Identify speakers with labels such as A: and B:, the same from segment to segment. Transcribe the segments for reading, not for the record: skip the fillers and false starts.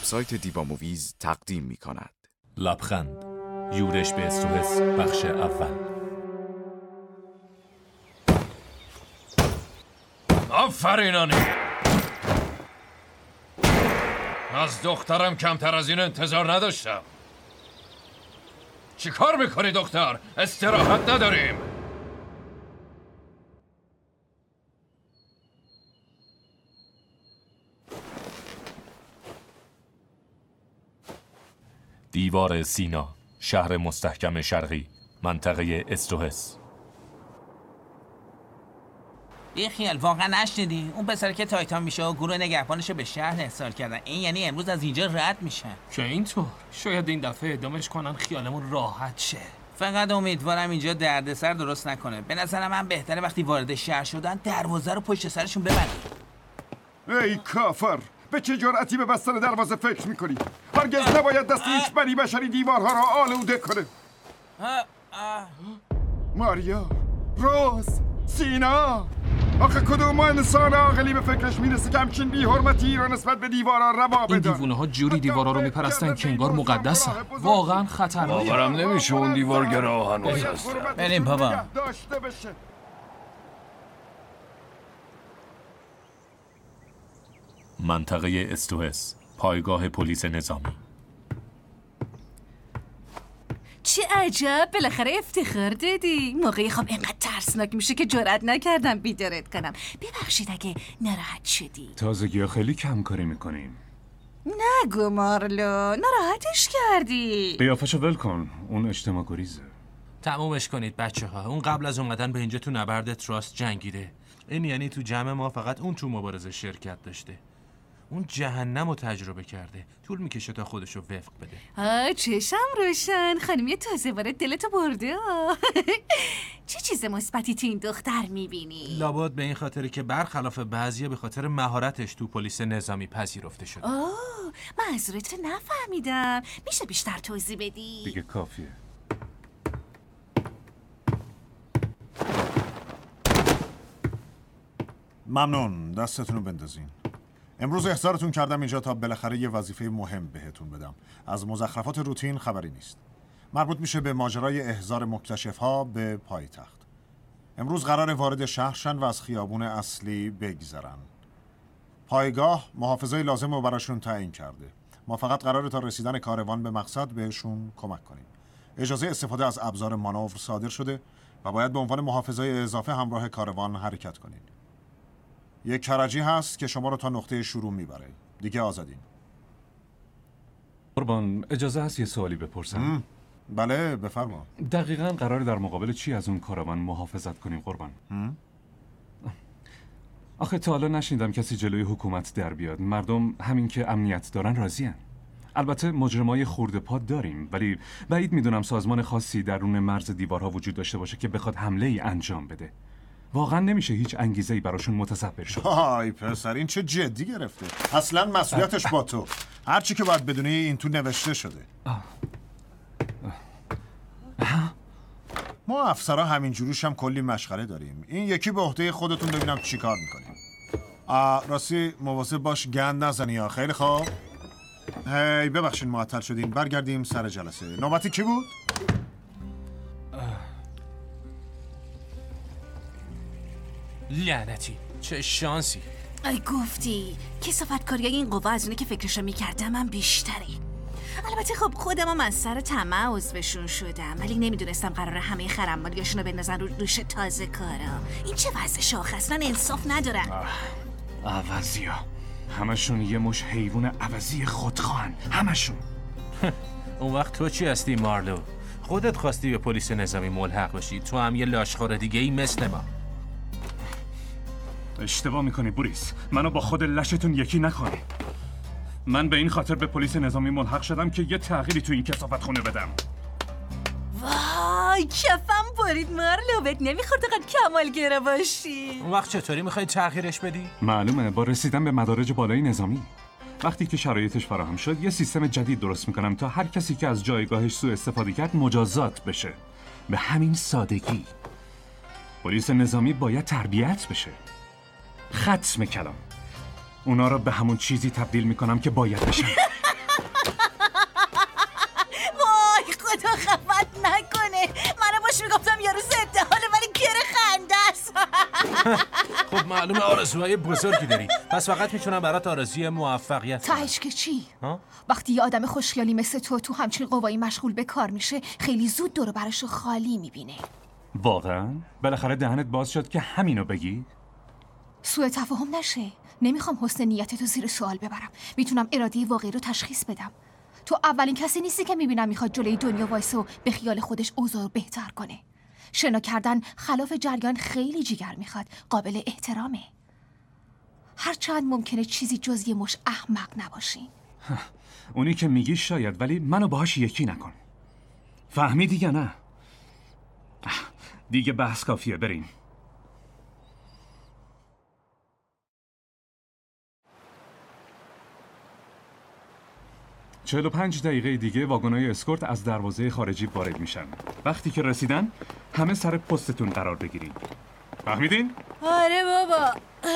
A: وبسایت دیوا موویز تقدیم می‌کند.
B: لبخند، یورش به استوهس، بخش اول.
C: آفرینانی، از دخترم کمتر از این انتظار نداشتم. چی کار میکنی دختر؟ استراحت نداریم.
B: دیوار سینا، شهر مستحکم شرقی، منطقه استوهس.
D: بیخیال، واقعا نشنیدی؟ اون پسر که تایتان میشه و گروه نگهبانشو به شهر ارسال کردن. این یعنی امروز از اینجا رد میشن.
E: که اینطور شاید این دفعه ادامش کنن خیالمون راحت شه.
D: فقط امیدوارم اینجا دردسر درست نکنه. به نظر من بهتره وقتی وارد شهر شدن دروازه رو پشت سرشون ببندن.
F: ای کافر، به چه جرأتی به بستن دروازه فکر میکنی؟ هرگز نباید دست هیچ بنی بشری دیوارها را آلوده کنه. ماریا، روز، سینا، آخه کدوم انسان عاقلی به فکرش میرسه که همچین بی‌حرمتی را نسبت به دیوارها روا بدن؟
E: این دیوونه ها جوری دیوارا رو میپرستن که انگار مقدسن. واقعا خطرناکه.
C: باورم نمیشه اون دیوارگرا هنوز هستن.
D: بریم بابا.
B: منطقه استوهس، پایگاه پلیس نظامی.
G: چه عجب، بالاخره افتخار دادی. موقعی خواب اینقدر ترسناک میشه که جرئت نکردم بیدارت کنم. ببخشید اگه ناراحت شدی.
H: تازگی خیلی کم کاری میکنیم.
G: نگو مارلو، ناراحتش کردی.
H: قیافشو ول کن، اون اجتماع گریزه.
E: تمومش کنید بچه ها. اون قبل از اومدن به اینجا تو نبرد تراست جنگیده. این یعنی تو جمع ما فقط اون تو مبارزه شرکت داشته. اون جهنم رو تجربه کرده. طول میکشه تا خودشو وفق بده.
G: چشم روشن، خانمی تازه وارد دلتو برده. چه چیز مثبتی تو این دختر میبینی؟
E: لابد به این خاطری که برخلاف بعضیا به خاطر مهارتش تو پلیس نظامی پذیرفته شده.
G: منظورت نفهمیدم. میشه بیشتر توضیح بدی؟
H: دیگه کافیه.
I: ممنون، دستتون رو بندازین. امروز احضارتون کردم اینجا تا بالاخره یه وظیفه مهم بهتون بدم. از مزخرفات روتین خبری نیست. مربوط میشه به ماجرای احضار مکتشف‌ها به پایتخت. امروز قرار وارد شهر شن و از خیابون اصلی بگذرن. پایگاه محافظای لازم رو براشون تعیین کرده. ما فقط قراره تا رسیدن کاروان به مقصد بهشون کمک کنیم. اجازه استفاده از ابزار مانور صادر شده و باید به عنوان محافظای اضافه همراه کاروان حرکت کنید. یک کرجی هست که شما رو تا نقطه شروع میبره. دیگه آزادین.
H: قربان، اجازه هست یه سوالی بپرسم؟
I: بله، بفرما.
H: دقیقاً قراره در مقابل چی از اون کاروان محافظت کنیم قربان؟ آخه تا حالا نشنیدم کسی جلوی حکومت در بیاد. مردم همین که امنیت دارن راضین. البته مجرمای خورده پا داریم، ولی بعید میدونم سازمان خاصی درون مرز دیوارها وجود داشته باشه که بخواد حمله ای انجام بده. واقعا نمیشه هیچ انگیزه‌ای براشون متصور شد.
I: های پسر، این چه جدی گرفته. اصلا مسئولیتش با تو. هرچی که باید بدونی این تو نوشته شده. ما افسرها همین جوروش هم کلی مشغله داریم. این یکی به عهده خودتون ببینم چی کار میکنیم. راستی مواظب باش گند نزنی ها. خیلی خوب. هی ببخشید معطل شدیم. برگردیم سر جلسه. نوبتی کی بود؟
E: لعنتی، چه شانسی.
G: ای گفتی کثافت کاری این قوا از اونه که فکرشو میکردم من بیشتره. البته خب خودم هم از سر طمع عضوشون شدم، ولی نمیدونستم قراره همه خرمالیاشونو بندازن رو دوش تازه کارا. این چه وضع شاخ، اصلا انصاف ندارن.
H: عوضیا، همشون یه مش حیوان عوضی خودخواهن، همشون.
E: اون وقت تو چی هستی مارلو؟ خودت خواستی به پلیس نظامی ملحق بشی. تو هم یه لاشخور دیگه ای مثل ما.
H: اشتباه میکنی بوریس، منو با خود لشتون یکی نکنی. من به این خاطر به پلیس نظامی ملحق شدم که یه تغییری تو این کثافت خونه بدم.
G: وای کفم برید مارلو، بهت نمیخورد قد کمالگرا باشی.
E: اون وقت چطوری میخوای تغییرش بدی؟
H: معلومه، با رسیدن به مدارج بالای نظامی. وقتی که شرایطش فراهم شد یه سیستم جدید درست میکنم تا هر کسی که از جایگاهش سوء استفاده کرد مجازات بشه. به همین سادگی. پلیس نظامی باید تربیت بشه. ختم کلام. اونا رو به همون چیزی تبدیل میکنم که باید بشن.
E: خب معلومه آرزوهای بزرگی داری. پس فقط میتونم برات آرزوی موفقیت کنم.
J: تهش که چی؟ وقتی یه آدم خوشخیالی مثل تو همچین قوایی مشغول به کار میشه، خیلی زود دور و برشو خالی میبینه.
H: واقعا؟ بالاخره دهنت باز شد که همینو بگی؟
J: سوء تفاهم نشه. نمیخوام حسن نیتتو زیر سوال ببرم. میتونم اراده واقعی رو تشخیص بدم. تو اولین کسی نیستی که میبینم میخواد جلوی دنیا وایسه و به خیال خودش اوضاع رو بهتر کنه. شنا کردن خلاف جریان خیلی جیگر میخواد. قابل احترامه. هرچند ممکنه چیزی جز یه مش احمق نباشی.
H: اونی که میگی شاید، ولی منو باهاش یکی نکن. فهمیدی یا نه؟ دیگه بحث کافیه، بریم. 45 دقیقه دیگه واگن‌های اسکورت از دروازه خارجی وارد میشن. وقتی که رسیدن همه سر پستتون قرار بگیرید. فهمیدین؟
G: آره بابا.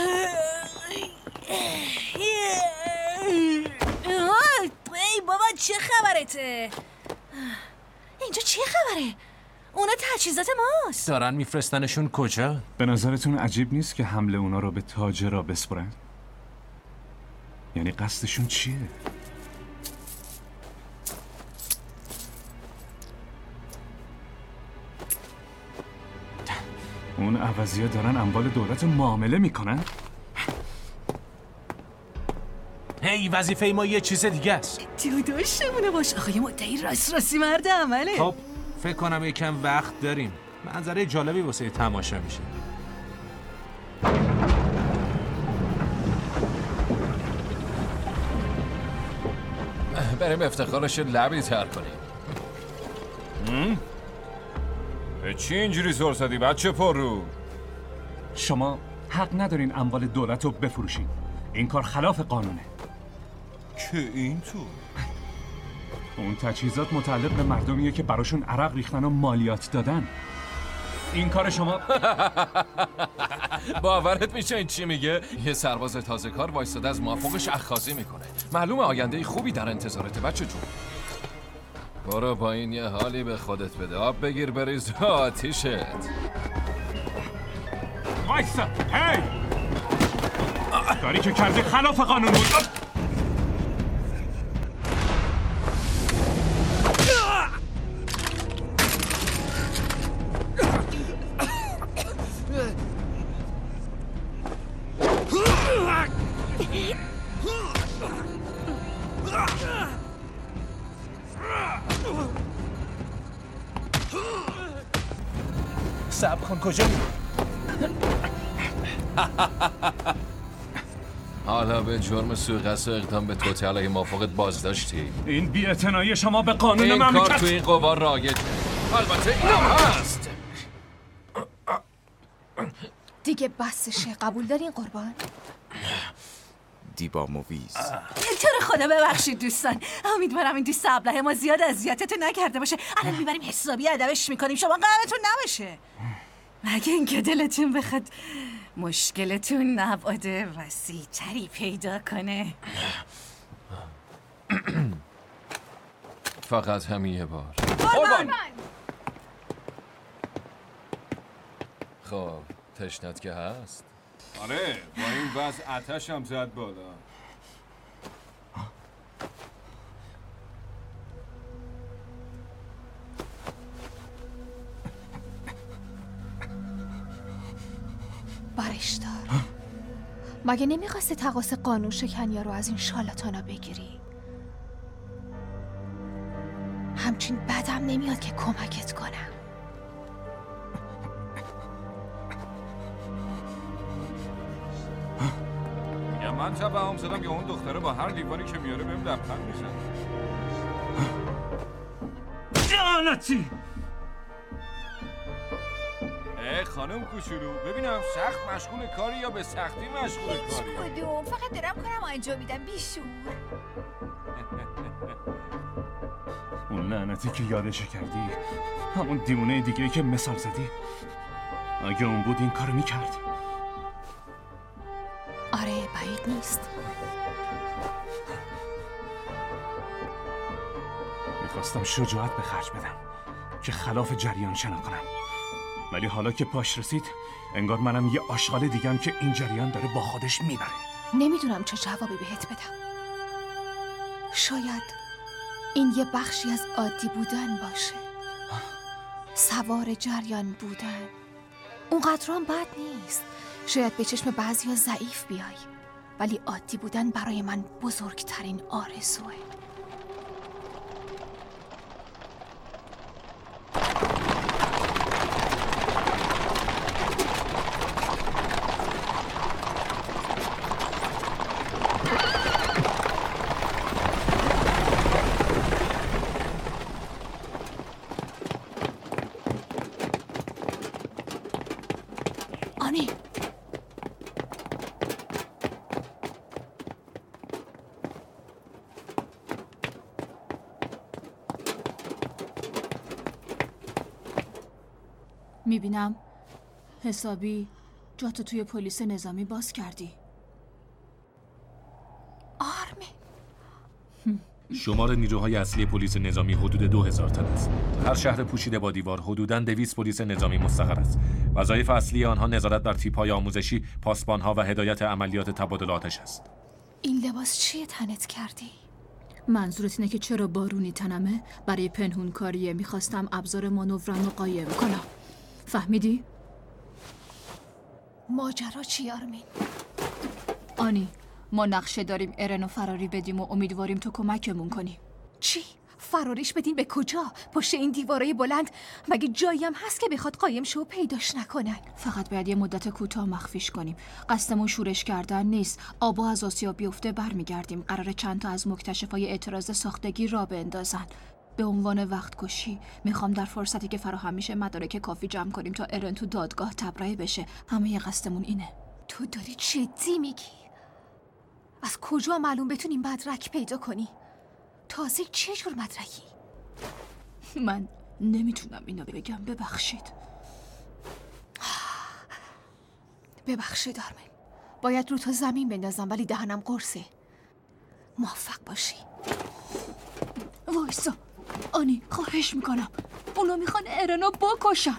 G: ای بابا چه خبرته؟ اینجا چه خبره؟ اونا تجهیزات ماست.
E: دارن میفرستنشون کجا؟
H: به نظرتون عجیب نیست که حمله اونا رو به تاجرا بسپرن؟ یعنی قصدشون چیه؟ اون عوضی‌ها دارن اموال دولت رو معامله میکنن؟
E: هی وظیفه ما یه چیز دیگه است.
G: داشتمونه باش آقای مدعی راستی مرد عمله.
E: خب فکر کنم یکم وقت داریم. منظره جالبی واسه تماشا میشه.
C: بریم افتخارش لبی تر کنیم.
B: به چی اینجوری سر زدی بچه پررو؟
H: شما حق ندارین اموال دولت رو بفروشین. این کار خلاف قانونه.
B: که اینطور؟
H: اون تجهیزات متعلق به مردمیه که براشون عرق ریختن و مالیات دادن. این کار شما
C: باورت میشه این چی میگه؟ یه سرباز تازه کار وایستاده از موافقش اخاذی میکنه. معلومه آینده خوبی در انتظارته بچه جون. برو با این یه حالی به خودت بده. آب بگیر بریز آتیشت.
H: وایسا. هی کاری که کردی خلاف قانون بود.
E: صبر کن کجا میری؟
C: حالا به جرم سوء قصد و اقدام به توطئه علیه موافقت بازداشتی.
H: این بی‌اعتنایی شما به قانون
C: این
H: مملکت.
C: کار تو این قوا رایجه. البته اینم هست.
J: دیگه بسشه. قبول دارین قربان؟
A: دیبا موویز.
G: تو رو خدا ببخشید دوستان. امیدوارم این دوست ابله ما زیاد اذیتتون نکرده باشه. الان میبریم حسابی ادبش میکنیم شما قهرتون نباشه. مگه اینکه دلتون بخواد مشکلتون نباده وسیع‌تری پیدا کنه.
C: فقط همین یه بار. خب تشنت که هست.
B: آره با این وضع آتش هم زد بالا.
J: برش دار. مگه نمیخواستی تقاص قانون شکنیا رو از این شالاتانا بگیری؟ همچین بدم نمیاد که کمکت کنم.
B: یا من تبهم زدم یا اون دختره با هر لیوانی که میاره بهم لبخند میزنه.
H: لعنتی!
B: خانم کوچولو ببینم سخت مشغول کاری یا به سختی مشغول کاری؟
K: کدوم؟ فقط دارم کارم انجام میدم بیشور.
H: اون لعنتی که یادش کردی همون دیوونه دیگه که مثال زدی. اگه اون بود این کارو میکرد.
J: آره بعید نیست.
H: میخواستم شجاعت به خرج بدم که خلاف جریان شنا کنم، ولی حالا که پاش رسید انگار منم یه آشغال دیگم که این جریان داره با خودش میبره.
J: نمیدونم چه جوابی بهت بدم. شاید این یه بخشی از عادی بودن باشه. سوار جریان بودن اونقدر هم بد نیست. شاید به چشم بعضیا ضعیف بیای، ولی عادی بودن برای من بزرگترین آرزوئه. آنی، میبینم حسابی جاتو توی پلیس نظامی باز کردی. آرمین،
E: شمار نیروهای اصلی پلیس نظامی حدود 2000 تن است. هر شهر پوشیده با دیوار حدوداً 200 پلیس نظامی مستقر است. وظایف اصلی آنها نظارت بر تیپ‌های آموزشی، پاسبان‌ها و هدایت عملیات تبادل آتش است.
J: این لباس چیه تنت کردی؟
G: منظورت اینه که چرا بارونی تنمه؟ برای پنهون کاریه. میخواستم ابزار مانورم رو قایم کنم. فهمیدی؟
J: ماجرا چی آرمین؟
G: آنی، ما نقشه داریم ارنو فراری بدیم و امیدواریم تو کمکمون کنی.
J: چی؟ فراریش بدین به کجا؟ پشت این دیوارای بلند مگه جایی هم هست که بخواد قایم شه و پیداش نکنن؟
G: فقط باید یه مدت کوتاه مخفیش کنیم. قصدمون شورش کردن نیست. آبا از آسیا بیفته برمیگردیم. قراره چند تا از مکتشفای اعتراض ساختگی را بندازن. به عنوان وقت کشی میخوام در فرصتی که فراهم میشه مدارک کافی جمع کنیم تا ارن تو دادگاه تبرئه بشه. همه قصدمون اینه.
J: تو داری جدی میگی؟ از کجا معلوم بتونیم مدرک پیدا کنی؟ تازه چه جور مدرکی؟
G: من نمیتونم اینو بگم. ببخشید.
J: ببخشید آرمین، باید رو تو زمین بندازم ولی دهنم قرصه. موفق باشی.
G: وایسا آنی، خواهش میکنم. اونا میخوان ارنو بکشن.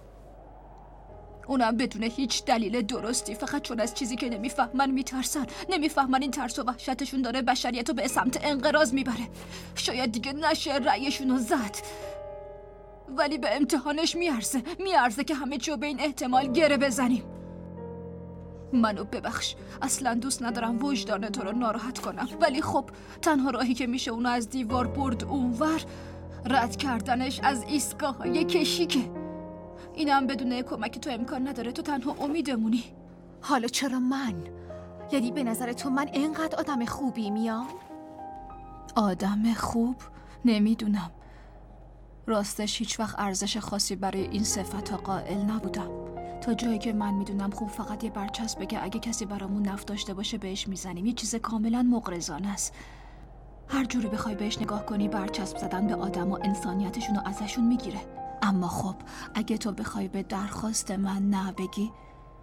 G: اونم بدون هیچ دلیل درستی، فقط چون از چیزی که نمیفهمن میترسن. نمیفهمن این ترس و وحشتشون داره بشریتو به سمت انقراض میبره. شاید دیگه نشه رأیشونو زد، ولی به امتحانش میارزه که همه چیو به این احتمال گره بزنیم. منو ببخش، اصلا دوست ندارم وجدان تو رو ناراحت کنم، ولی خب تنها راهی که میشه اونو از دیوار برد اونور رد کردنش از ایستگاه‌های کشیکه. اینم بدون کمک تو امکان نداره. تو تنها امیدمونی.
J: حالا چرا من؟ یعنی به نظر تو من اینقدر آدم خوبی میام؟
G: آدم خوب؟ نمیدونم. راستش هیچ وقت ارزش خاصی برای این صفت قائل نبودم. تا جایی که من میدونم خوب فقط یه برچسبه که اگه کسی برامون نفت داشته باشه بهش میزنیم. یه چیز کاملا مغرضانه است. هر جوری بخوای بهش نگاه کنی برچسب زدن به آدم و انسانیتشون رو ازشون میگیره. اما خب اگه تو بخوای به درخواست من نه بگی،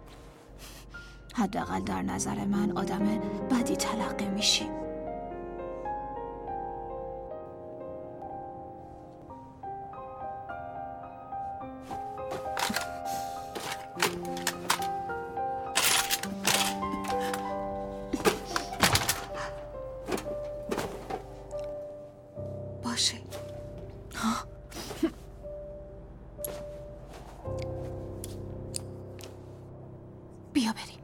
G: حداقل در نظر من آدم بدی تلقی میشی.
J: باشه. بیا بریم.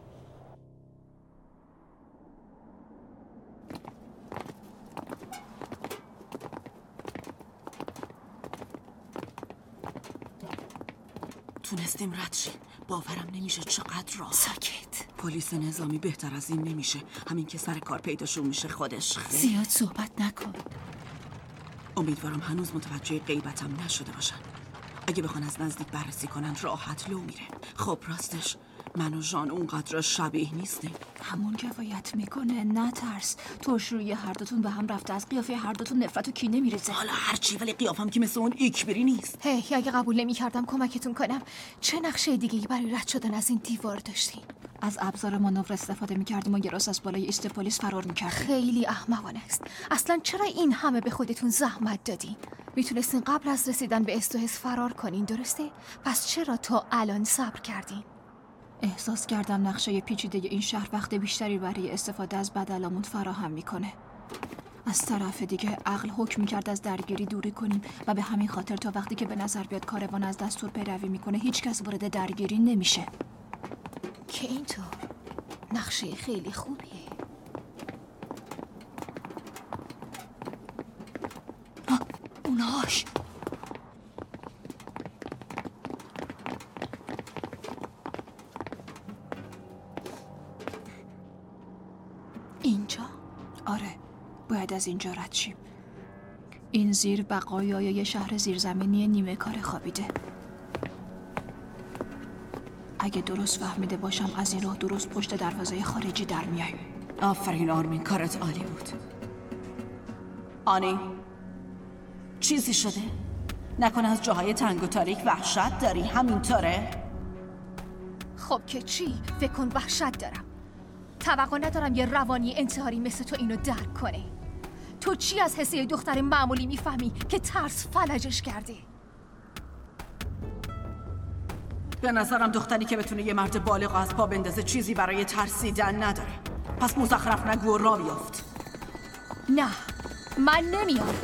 L: تونستیم رد شیم. باورم نمیشه چقدر راه.
J: ساکت.
L: پلیس نظامی بهتر از این نمیشه. همین که سر کار پیداشون میشه خودش خیلی.
J: زیاد صحبت نکن.
L: امیدوارم هنوز متوجه غیبتم نشده باشن. اگه بخوان از نزدیک بررسی کنن راحت لو میره. خب راستش من و ژان اونقدر شبیه نیستیم.
G: همون کفایت میکنه. نترس. ترش روی هر دوتون به هم رفته. از قیافه هر دوتون نفرت و کینه میریزه.
L: حالا هرچی، ولی قیافم که مثل اون ایکبری نیست.
J: هی اگه قبول نمی‌کردم کمکتون کنم، چه نقشه دیگه‌ای برای رد شدن از این دیوار داشتین؟
G: از ابزار مانور استفاده میکردیم و یه راست از بالای ایست پلیس فرار میکردیم.
J: خیلی احمقانه است. اصلا چرا این همه به خودتون زحمت دادین؟ میتونستین قبل از رسیدن به استوهس فرار کنین، درسته؟ پس چرا تا الان صبر کردین؟
M: احساس کردم نقشه پیچیده این شهر وقت بیشتری برای استفاده از بدلامون فراهم میکنه. از طرف دیگه عقل حکم میکرد از درگیری دوری کنیم و به همین خاطر تا وقتی که به نظر بیاد کاروان از دستور پیروی میکنه هیچ کس وارد درگیری نمیشه.
J: که اینطور نقشه خیلی خوبیه.
M: اونهاش
J: اینجا؟
M: آره، باید از اینجا رد شیم. این زیر بقایای یه شهر زیرزمینی نیمه کار خوابیده. اگه درست فهمیده باشم از این راه درست پشت دروازه خارجی در میایم.
L: آفرین آرمین، کارت عالی بود. آنی، چیزی شده؟ نکنه از جاهای تنگ و تاریک وحشت داری؟ همینطوره؟
J: خب که چی؟ فکر کن وحشت دارم. توقع ندارم یه روانی انتحاری مثل تو اینو درک کنه. تو چی از حسه دختر معمولی میفهمی که ترس فلجش کرده؟
L: به نظرم دختری که بتونه یه مرد بالغ از پا بندازه چیزی برای ترسیدن نداره. پس مزخرف نگو و راه بیفت.
J: نه، من نمیام.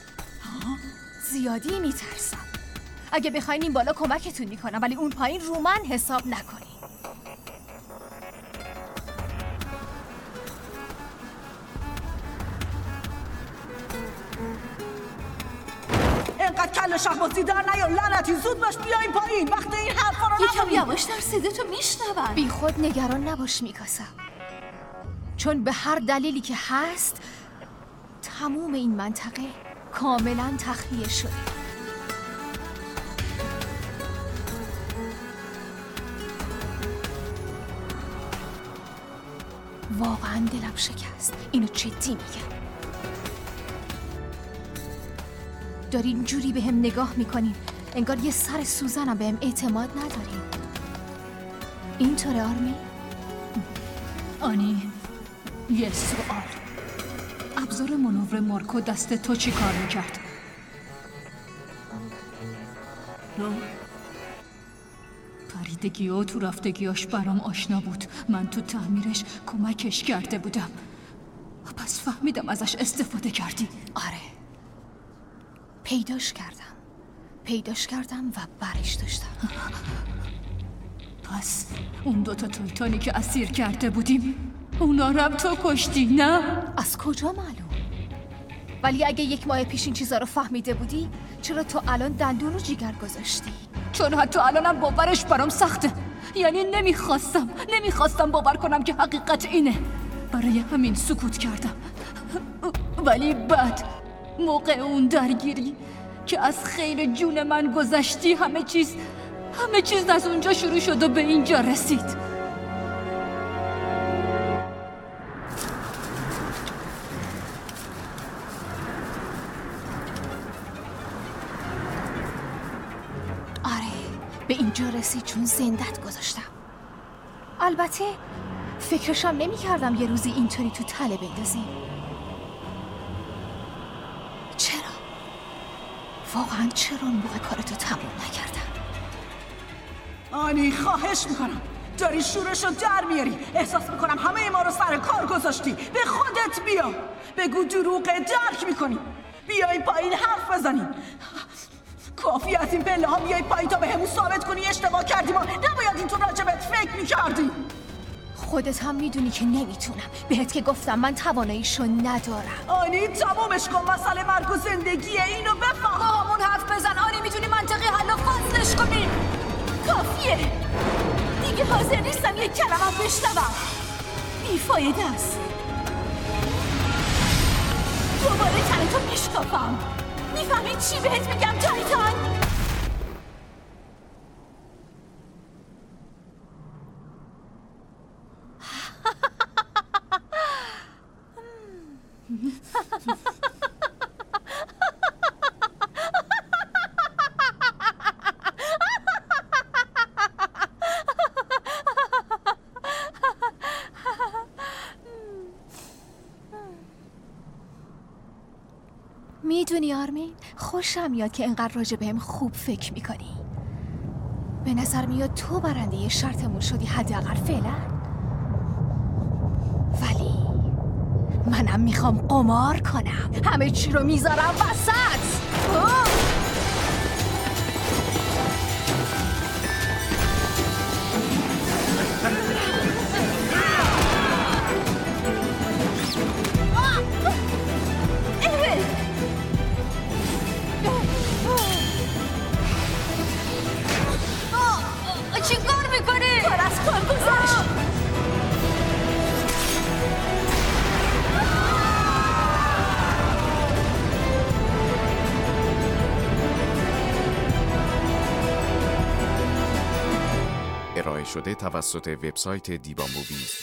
J: زیادی میترسم. اگه بخواین این بالا کمکتون میکنم، ولی اون پایین رو من حساب نکنین.
L: اینقدر کل شهبازی در نیا، لعنتی، زود باش بیاین پایین. وقت این حرفا رو
G: یکم یواشتر صداتو میشنون.
J: بی خود نگران نباش میکاسا، چون به هر دلیلی که هست تموم این منطقه کاملا تخلیه شده. واقعا دلم شکست. اینو جدی میگم. دارین جوری به هم نگاه میکنین انگار یه سر سوزنم به هم اعتماد ندارین. اینطوره آرمی؟
M: آنی، یه سوال. ابزار منور مارکو دست تو چی کار میکرد؟ پریدگی و تو رفتگیاش برام آشنا بود. من تو تعمیرش کمکش کرده بودم. پس فهمیدم ازش استفاده کردی.
J: آره، پیداش کردم و برش داشتم.
M: پس اون دوتا تایتانی که اسیر کرده بودیم اونا رو هم تو کشتی، نه؟
J: از کجا معلوم؟ ولی اگه 1 ماه پیش این چیزا رو فهمیده بودی چرا تو الان دندون رو جیگر گذاشتی؟
M: چون حتی الانم باورش برام سخته. یعنی نمیخواستم باور کنم که حقیقت اینه. برای همین سکوت کردم. ولی بعد موقع اون درگیری که از خیر جون من گذشتی همه چیز از اونجا شروع شد و به اینجا رسید.
J: به اینجا رسید چون زندت گذاشتم. البته فکرشم نمی کردم یه روزی اینطوری تو تله بندازیم. چرا؟ واقعا چرا اون موقع کارتو تموم نکردم؟
L: آنی، خواهش میکنم، داری شورشو در میاری. احساس میکنم همه ما رو سر کار گذاشتی. به خودت بیا. بگو دروغه، درک میکنی. بیای پایین حرف بزنیم. کافی از این پله ها بیای پایین تا به همون ثابت کنی اشتباه کردیم. نباید اینطور راجبت فکر میکردی.
J: خودت هم میدونی که نمیتونم. بهت که گفتم من تواناییشو ندارم.
L: آنی، تمومش کن. مسئله مرگ و زندگیه. اینو بفهم.
J: با همون حرف بزن. آنی، میتونی منطقی حل و فصلش کنی. کافیه. دیگه حاضر نیستم یک کلمه بشنوم. بیفایده است. دوباره تنتو میشکافم. میفهمی چی بهت میگم تایتان؟ میدونی آرمین، خوشم میاد که اینقدر راجع بهم خوب فکر میکنی. به نظر میاد تو برنده شرطمون شدی، حداقل فعلا. ولی منم میخوام قمار کنم، همه چی رو میذارم وسط.
M: چی کار میکنی؟
J: کار از کار گذاشت.
A: ارائه شده توسط وبسایت دیوا موویز.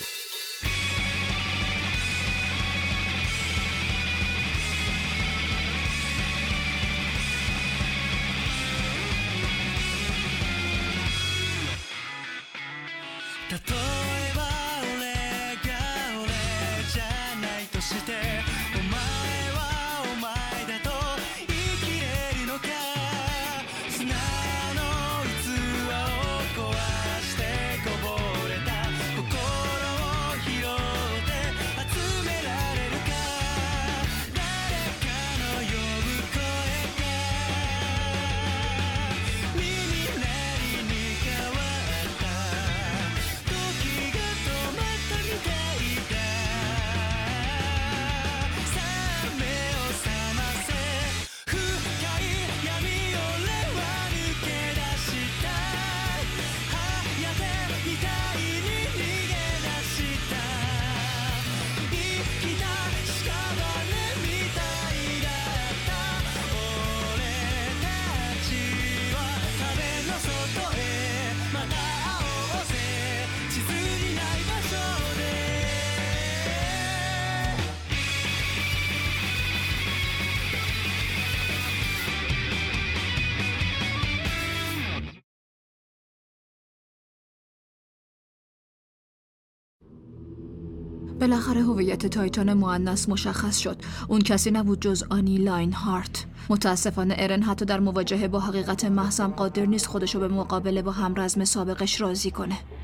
M: بالاخره هویت تایتان مؤنث مشخص شد. اون کسی نبود جز آنی لاینهارت. متاسفانه ارن حتی در مواجهه با حقیقت محض هم قادر نیست خودشو به مقابله با همرزم سابقش راضی کنه.